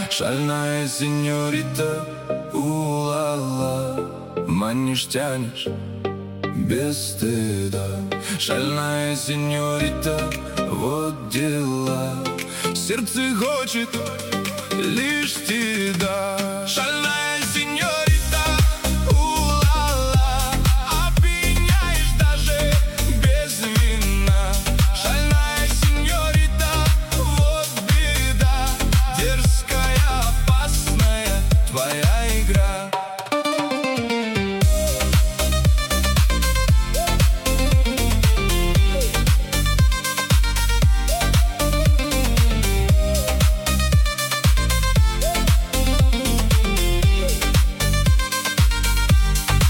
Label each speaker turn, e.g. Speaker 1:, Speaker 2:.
Speaker 1: Шальная сеньорита, у-ла-ла, манишь, тянешь без стыда. Шальная сеньорита, вот дела. Сердце хочет лишь тебя. Шальная